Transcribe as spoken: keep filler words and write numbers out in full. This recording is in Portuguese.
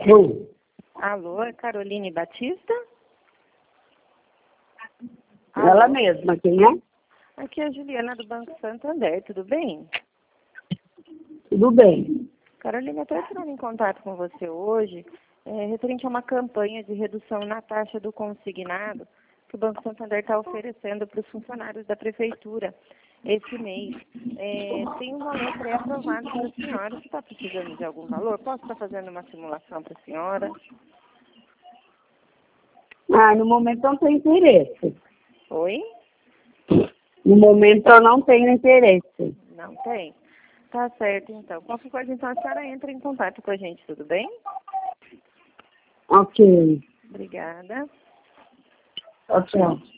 Oi. Alô, é Caroline Batista? Ela Alô? mesma, quem é? Aqui é a Juliana do Banco Santander, tudo bem? Tudo bem. Carolina, eu estou entrando em contato com você hoje, é, referente a uma campanha de redução na taxa do consignado que o Banco Santander está oferecendo para os funcionários da Prefeitura esse mês. É, tem um valor pré-aprovado para a senhora. Você está precisando de algum valor? Posso estar fazendo uma simulação para a senhora? Ah, no momento eu não tenho interesse. Oi? No momento eu não tenho interesse. Não tem? Tá certo, então. Qualquer coisa, então, a senhora entra em contato com a gente, tudo bem? Ok. Obrigada. Tchau, tchau.